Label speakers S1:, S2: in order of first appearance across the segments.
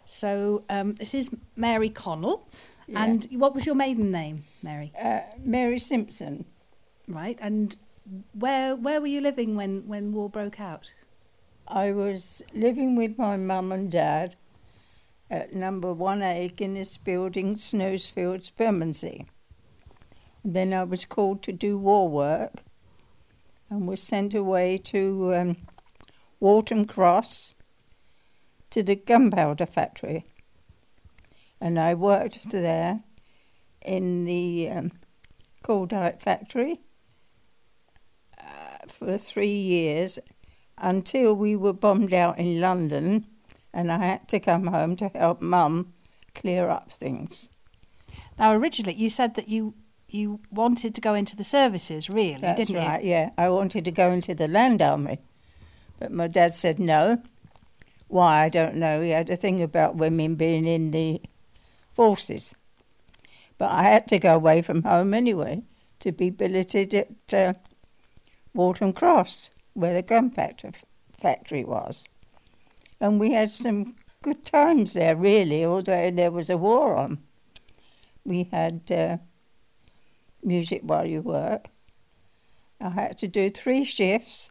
S1: So this is Mary Connell.
S2: Yeah.
S1: And what was your maiden name, Mary?
S2: Mary Simpson.
S1: Right. And where were you living when war broke out?
S2: I was living with my mum and dad at number 1A Guinness Building, Snowsfields, Bermondsey. Then I was called to do war work and was sent away to Waltham Cross to the gunpowder factory. And I worked there in the Cordite factory for 3 years until we were bombed out in London and I had to come home to help Mum clear up things.
S1: Now, originally you said that you wanted to go into the services, really,
S2: That's
S1: didn't you?
S2: right, yeah. I wanted to go into the Land Army, but my dad said no. Why, I don't know. He had a thing about women being in the forces. But I had to go away from home anyway to be billeted at Waltham Cross, where the gunpowder factory was. And we had some good times there, really, although there was a war on. We had music while you work. I had to do 3 shifts,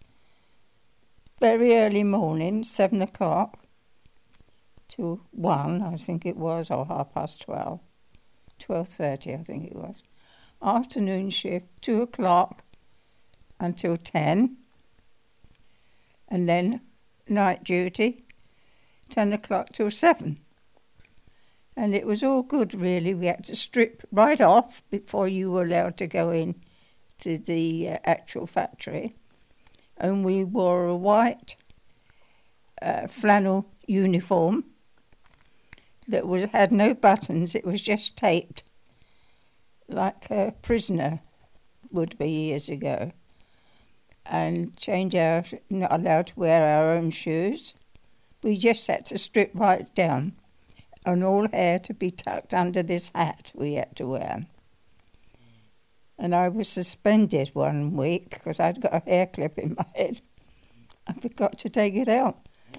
S2: very early morning, 7 o'clock, to 1, I think it was, or 12:30, 12:30, I think it was. Afternoon shift, 2 o'clock until 10, and then night duty, 10 o'clock till 7. And it was all good, really. We had to strip right off before you were allowed to go in to the actual factory. And we wore a white flannel uniform that had no buttons. It was just taped like a prisoner would be years ago. And not allowed to wear our own shoes. We just had to strip right down. And all hair to be tucked under this hat we had to wear. And I was suspended one week because I'd got a hair clip in my head. I forgot to take it out.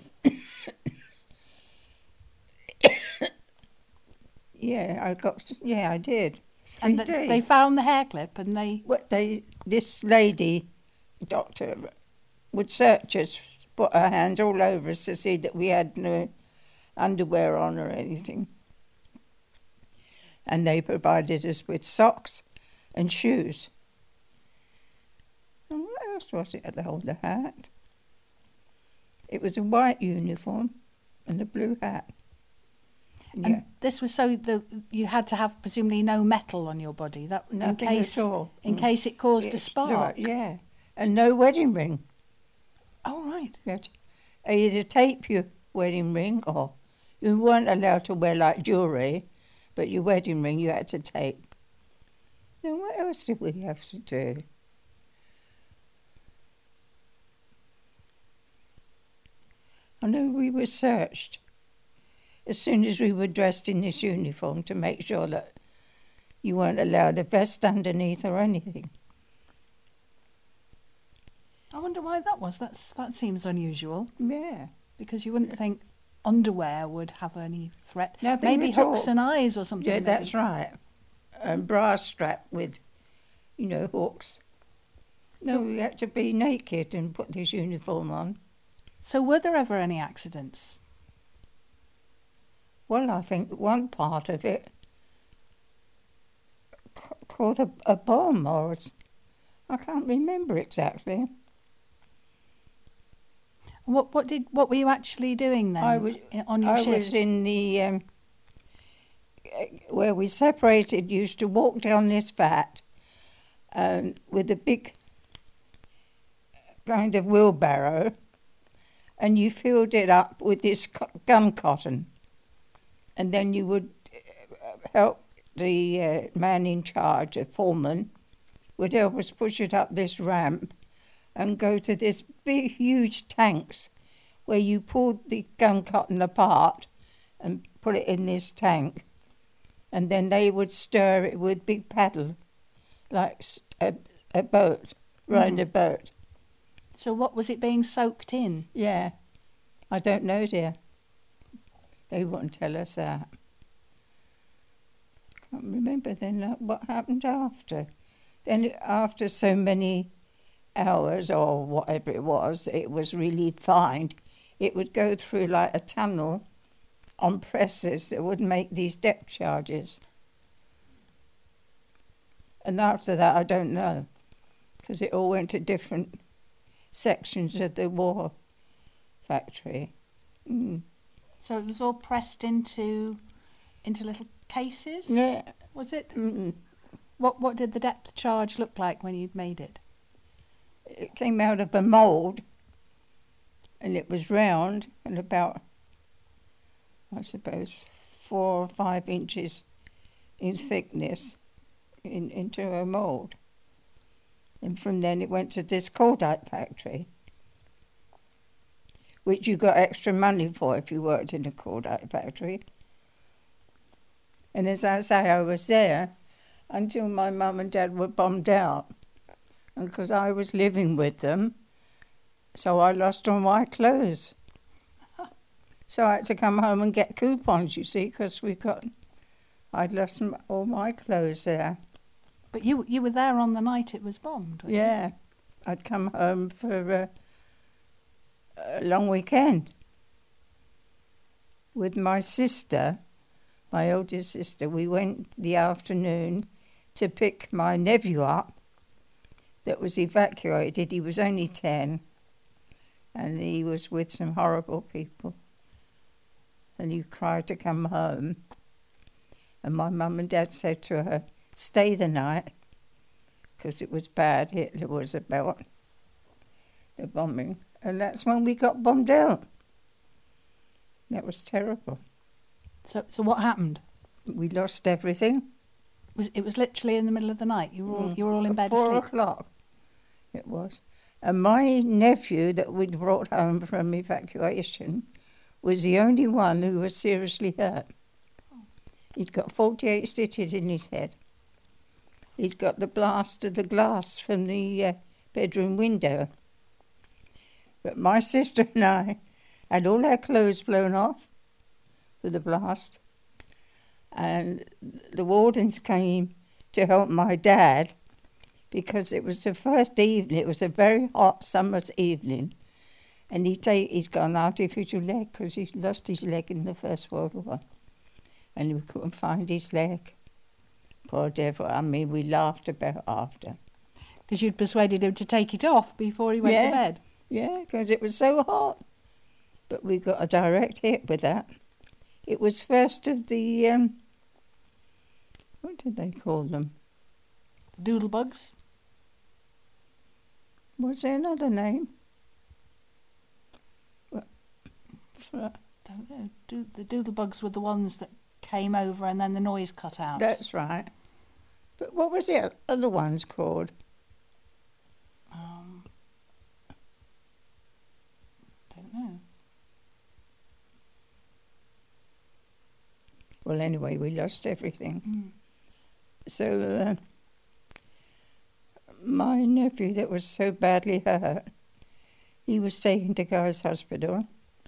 S2: I did.
S1: And they found the hair clip and
S2: this lady, doctor, would search us, put her hands all over us to see that we had no underwear on or anything. And they provided us with socks and shoes. And what else was it at the holder hat? It was a white uniform and a blue hat. Yeah.
S1: And this was so that you had to have presumably no metal on your body. That
S2: Nothing at all.
S1: In case it caused a spark.
S2: Right, yeah. And no wedding ring.
S1: Oh, right.
S2: You had to either tape your wedding ring or you weren't allowed to wear like jewellery, but your wedding ring you had to tape. Now, what else did we have to do? I know we were searched as soon as we were dressed in this uniform to make sure that you weren't allowed a vest underneath or anything.
S1: I wonder why that was. That seems unusual.
S2: Yeah.
S1: Because you wouldn't think underwear would have any threat.
S2: Nothing
S1: Maybe
S2: at all.
S1: hooks and eyes or something.
S2: Yeah,
S1: maybe.
S2: that's right. And bra strap with, hooks. No, we had to be naked and put this uniform on.
S1: So were there ever any accidents?
S2: Well, I think one part of it caught a bomb, or I can't remember exactly.
S1: What were you actually doing then on your shift?
S2: I was in the where we separated. Used to walk down this vat with a big kind of wheelbarrow, and you filled it up with this gum cotton, and then you would help the man in charge, the foreman, would help us push it up this ramp and go to this big, huge tanks where you pulled the gum cotton apart and put it in this tank. And then they would stir it with big paddle, like a boat, rowing a boat.
S1: So what was it being soaked in?
S2: Yeah. I don't know, dear. They wouldn't tell us that. Can't remember then what happened after. Then after so many hours or whatever it was really fine. It would go through like a tunnel on presses that would make these depth charges. And after that, I don't know, because it all went to different sections of the war factory.
S1: So it was all pressed into little cases?
S2: Yeah.
S1: Was it?
S2: Mm.
S1: What did the depth charge look like when you'd made it?
S2: It came out of a mould, and it was round and about, I suppose, 4 or 5 inches in thickness into a mould. And from then it went to this cordite factory, which you got extra money for if you worked in a cordite factory. And as I say, I was there until my mum and dad were bombed out. And because I was living with them, so I lost all my clothes. So I had to come home and get coupons, you see, because I'd lost all my clothes there.
S1: But you were there on the night it was bombed, weren't you?
S2: Yeah, I'd come home for a long weekend with my sister, my oldest sister. We went the afternoon to pick my nephew up that was evacuated. He was only 10, and he was with some horrible people. And he cried to come home. And my mum and dad said to her, stay the night, because it was bad. Hitler was about the bombing. And that's when we got bombed out. That was terrible.
S1: So what happened?
S2: We lost everything.
S1: It was literally in the middle of the night. You were all in bed asleep.
S2: 4 o'clock it was. And my nephew that we'd brought home from evacuation was the only one who was seriously hurt. He'd got 48 stitches in his head. He'd got the blast of the glass from the bedroom window. But my sister and I had all our clothes blown off with the blast. And the wardens came to help my dad because it was the first evening. It was a very hot summer's evening. And he's got an artificial leg because he lost his leg in the First World War. And we couldn't find his leg. Poor devil. I mean, we laughed about it after.
S1: Because you'd persuaded him to take it off before he went to bed.
S2: Yeah, because it was so hot. But we got a direct hit with that. It was first of the, what did they call them?
S1: Doodlebugs?
S2: Was there another name?
S1: Don't know. The doodlebugs were the ones that came over and then the noise cut out.
S2: That's right. But what was the other ones called?
S1: Don't know.
S2: Well, anyway, we lost everything. So my nephew that was so badly hurt, he was taken to Guy's Hospital.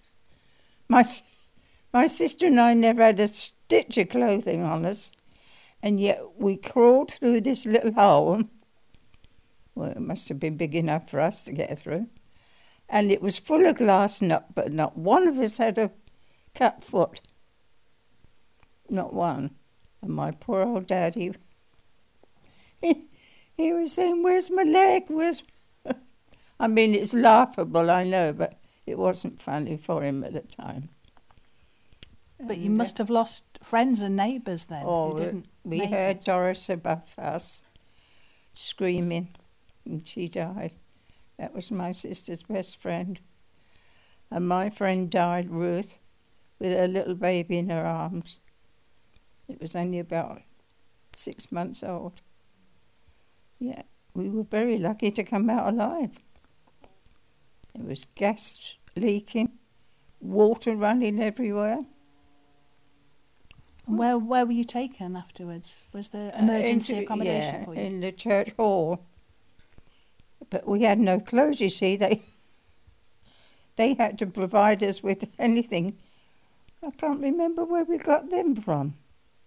S2: My sister and I never had a stitch of clothing on us, and yet we crawled through this little hole. Well, it must have been big enough for us to get through. And it was full of glass, but not one of us had a cut foot. Not one. And my poor old dad, he was saying, where's my leg? I mean, it's laughable, I know, but it wasn't funny for him at the time.
S1: But you must have lost friends and neighbours then.
S2: Oh, we heard Doris above us screaming, and she died. That was my sister's best friend. And my friend died, Ruth, with her little baby in her arms. It was only about 6 months old. Yeah, we were very lucky to come out alive. There was gas leaking, water running everywhere.
S1: And where were you taken afterwards? Was there emergency accommodation for you?
S2: In the church hall. But we had no clothes, you see. They had to provide us with anything. I can't remember where we got them from.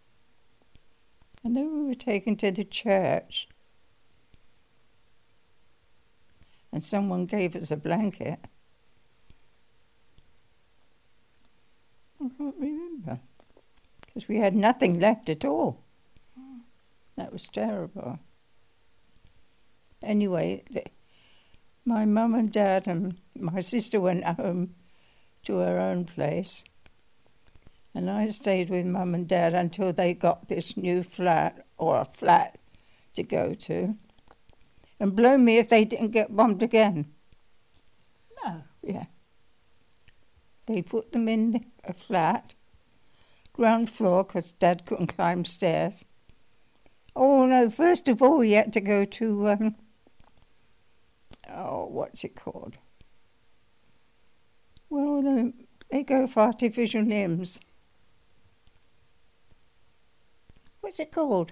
S2: I know we were taken to the church and someone gave us a blanket. I can't remember because we had nothing left at all. That was terrible. Anyway, my mum and dad and my sister went home to her own place, and I stayed with mum and dad until they got this new flat, or a flat, to go to. And blow me if they didn't get bombed again.
S1: No.
S2: Yeah. They put them in a flat, ground floor, because Dad couldn't climb stairs. Oh, no, first of all, he had to go to, what's it called? Well, they go for artificial limbs. What's it called?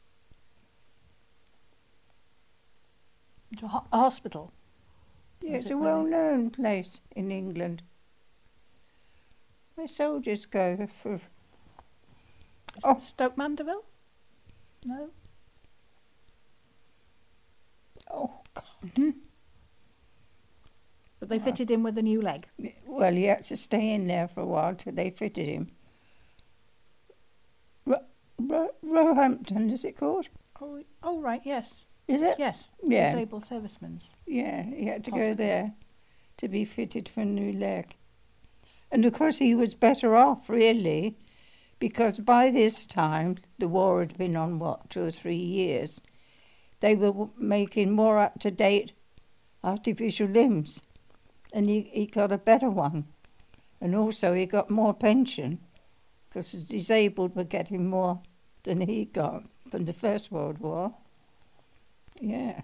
S1: To a hospital.
S2: Yeah, it's a well-known place in England. Where soldiers go for...
S1: Is it Stoke Mandeville? No?
S2: Oh, God.
S1: Mm-hmm. But they fitted him with a new leg.
S2: Well, he had to stay in there for a while till they fitted him. Roehampton, is it called?
S1: Oh, right, yes.
S2: Is it?
S1: Yes,
S2: Yeah.
S1: disabled servicemen's.
S2: Yeah, he had to go
S1: Hospital.
S2: there to be fitted for a new leg. And of course he was better off, really, because by this time, the war had been on, 2 or 3 years, they were making more up-to-date artificial limbs, and he got a better one. And also he got more pension, because the disabled were getting more than he got from the First World War. Yeah.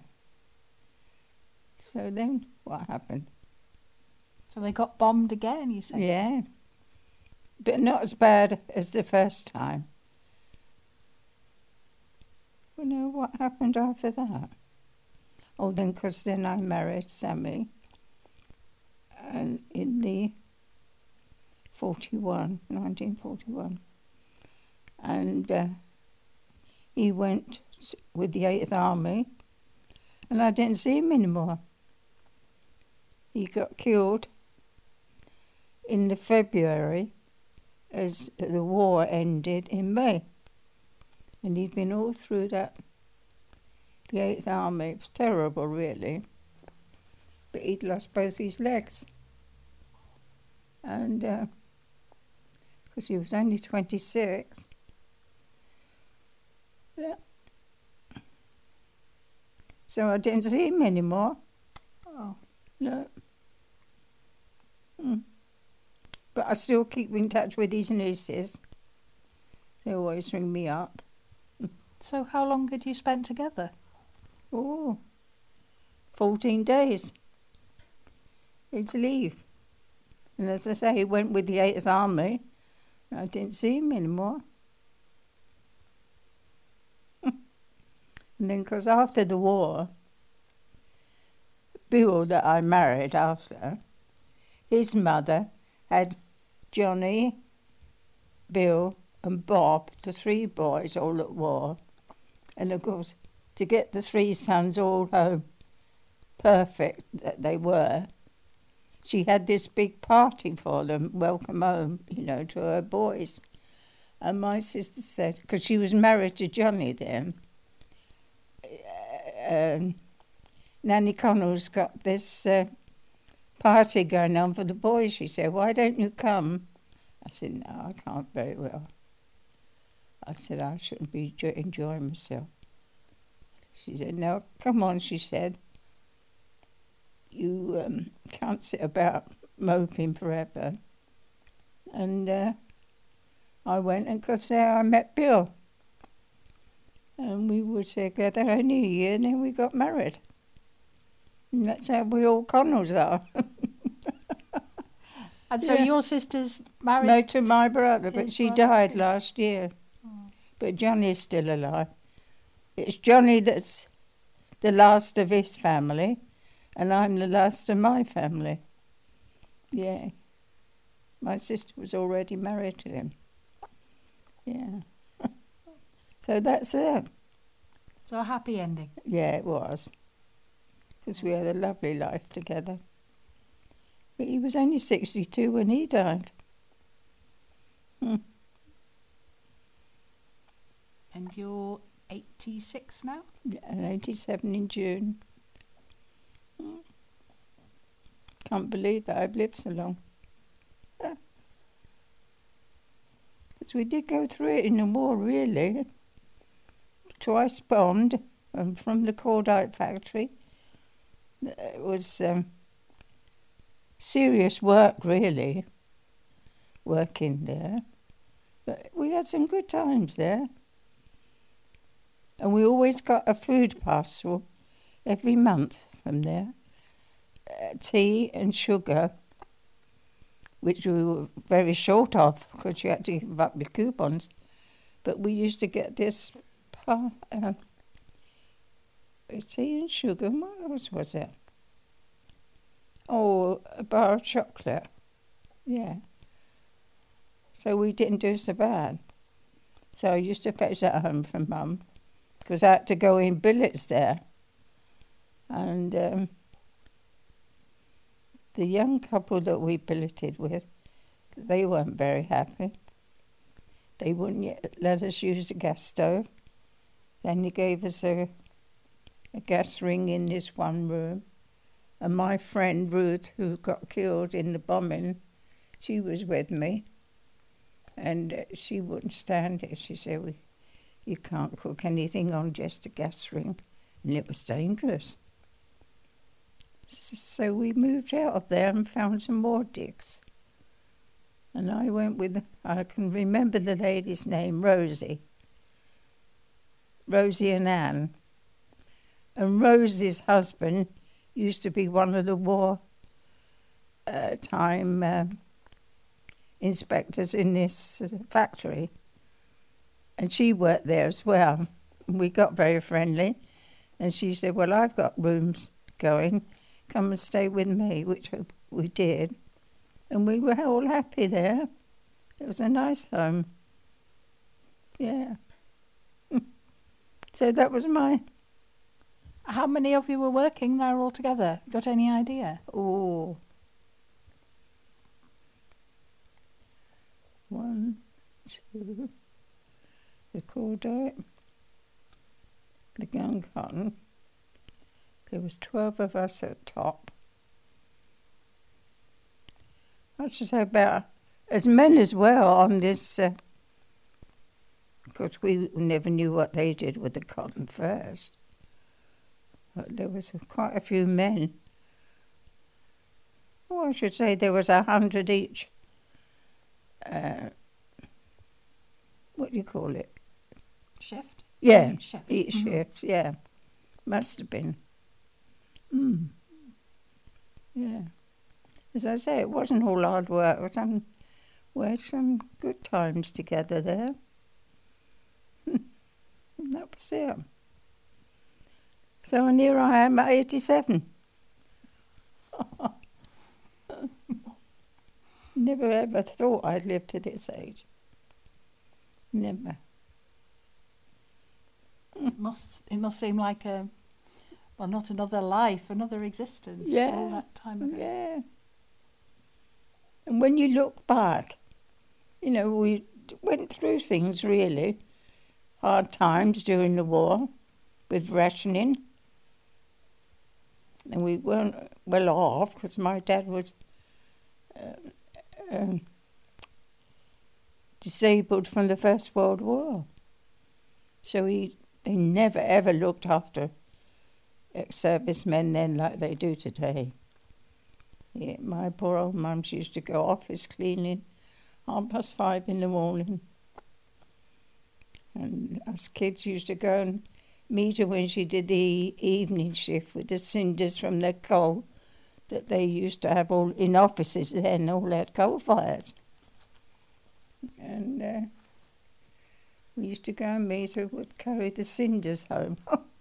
S2: So then what happened?
S1: So they got bombed again, you said?
S2: Yeah. But not as bad as the first time. You know what happened after that? Oh, then, because then I married Sammy. And in the 1941. And he went with the 8th Army. And I didn't see him anymore. He got killed in the February as the war ended in May. And he'd been all through that, the 8th Army. It was terrible, really. But he'd lost both his legs. And because he was only 26. Yeah. So I didn't see him anymore.
S1: Oh.
S2: No. But I still keep in touch with his nieces. They always ring me up.
S1: So how long had you spent together?
S2: Oh, 14 days. He'd leave. And as I say, he went with the 8th Army. I didn't see him anymore. And then, because after the war, Bill that I married after, his mother had Johnny, Bill and Bob, the 3 boys, all at war. And of course, to get the 3 sons all home, perfect that they were, she had this big party for them, welcome home, to her boys. And my sister said, because she was married to Johnny then, Nanny Connell's got this party going on for the boys. She said, why don't you come? I said, no, I can't very well. I said, I shouldn't be enjoying myself. She said, no, come on, she said. You can't sit about moping forever. And I went, and because there I met Bill. And we were together only a year, and then we got married. And that's how we all Connells are.
S1: And so your sister's married?
S2: No, to my brother, but she
S1: brother
S2: died
S1: too.
S2: last year. Oh. But Johnny's still alive. It's Johnny that's the last of his family, and I'm the last of my family. Yeah. My sister was already married to him. Yeah. So that's it.
S1: So a happy ending.
S2: Yeah, it was. Because we had a lovely life together. But he was only 62 when he died.
S1: And you're 86 now?
S2: Yeah, and 87 in June. Can't believe that I've lived so long. Because we did go through it in the war, really. Twice bombed, and from the cordite factory. It was serious work, really, working there. But we had some good times there. And we always got a food parcel every month from there. Tea and sugar, which we were very short of because you had to give up your coupons. But we used to get this tea and sugar. What else was it? Oh, a bar of chocolate. Yeah. So we didn't do so bad. So I used to fetch that home from Mum because I had to go in billets there. And the young couple that we billeted with, they weren't very happy. They wouldn't yet let us use the gas stove. Then he gave us a gas ring in this one room. And my friend Ruth, who got killed in the bombing, she was with me. And she wouldn't stand it. She said, well, you can't cook anything on just a gas ring. And it was dangerous. So we moved out of there and found some more digs. And I went with, I can remember the lady's name, Rosie and Anne. And Rosie's husband used to be one of the war time inspectors in this factory. And she worked there as well. We got very friendly. And she said, well, I've got rooms going. Come and stay with me, which we did. And we were all happy there. It was a nice home. Yeah. So that was my...
S1: How many of you were working there all together? Got any idea?
S2: Oh. 1, 2, the cordite, the gun cotton. There was 12 of us at top. I should say about as men as well on this, because we never knew what they did with the cotton first. But there was quite a few men. Oh, I should say there was 100 each. What do you call it?
S1: Shift?
S2: Yeah,
S1: Each shift.
S2: each shift, yeah. Must have been. Yeah. As I say, it wasn't all hard work. We had some good times together there. That was it. So, and here I am at 87. Never ever thought I'd live to this age. Never.
S1: It must seem like not another life, another existence.
S2: Yeah.
S1: All that time ago.
S2: Yeah. And when you look back, you know, we went through things really. Hard times during the war with rationing. And we weren't well off because my dad was disabled from the First World War. So they never ever looked after ex-servicemen then like they do today. Yeah, my poor old mum, she used to go office cleaning 5:30 in the morning. And us kids used to go and meet her when she did the evening shift with the cinders from the coal that they used to have all in offices then, all had coal fires. And we used to go and meet her, would carry the cinders home.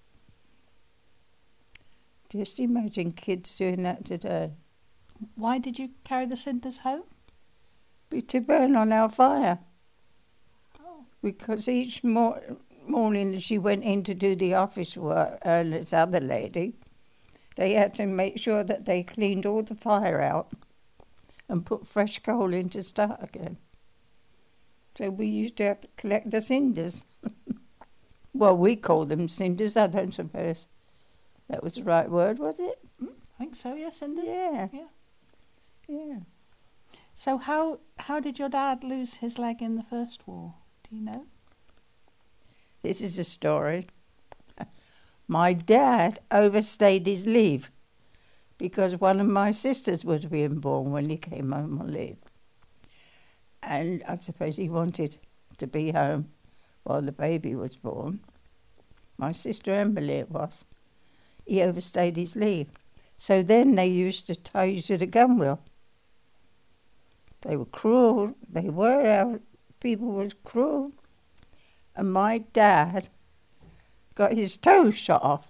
S2: Just imagine kids doing that today.
S1: Why did you carry the cinders home?
S2: be to burn on our fire.
S1: Oh.
S2: Because each morning that she went in to do the office work, this other lady, they had to make sure that they cleaned all the fire out and put fresh coal in to start again. So we used to have to collect the cinders. Well, we call them cinders, I don't suppose that was the right word, was it?
S1: I think so, yes, cinders.
S2: Yeah.
S1: Yeah.
S2: Yeah.
S1: So how did your dad lose his leg in the First War? Do you know?
S2: This is a story. My dad overstayed his leave because one of my sisters was being born when he came home on leave. And I suppose he wanted to be home while the baby was born. My sister Emily it was. He overstayed his leave. So then they used to tie you to the gunwale. They were cruel. They were. Our people was cruel. And my dad got his toe shot off.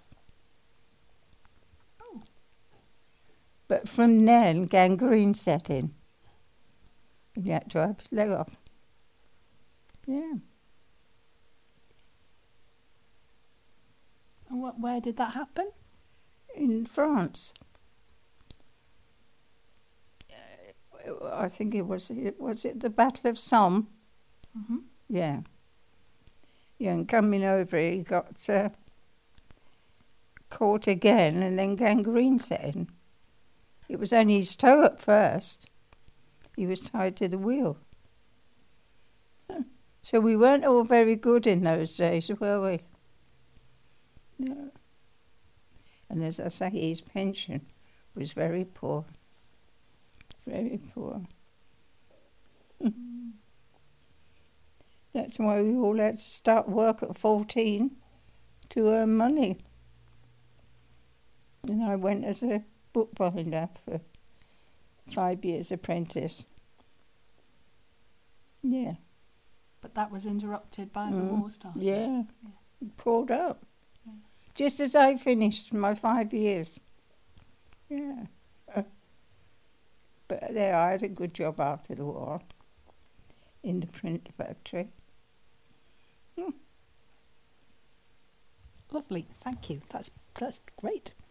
S1: Oh.
S2: But from then, gangrene set in. And he had to have his leg off. Yeah.
S1: And where did that happen?
S2: In France. I think it was it the Battle of Somme?
S1: Mm-hmm.
S2: Yeah. Yeah, and coming over, he got caught again, and then gangrene set in. It was only his toe at first. He was tied to the wheel. So we weren't all very good in those days, were we? No. And as I say, his pension was very poor. Very poor. That's why we all had to start work at 14 to earn money. And I went as a bookbinder for 5 years apprentice. Yeah.
S1: But that was interrupted by the war started.
S2: Yeah. Called up. Yeah. Just as I finished my 5 years. Yeah. But there, I had a good job after the war in the print factory.
S1: Lovely, thank you. That's great.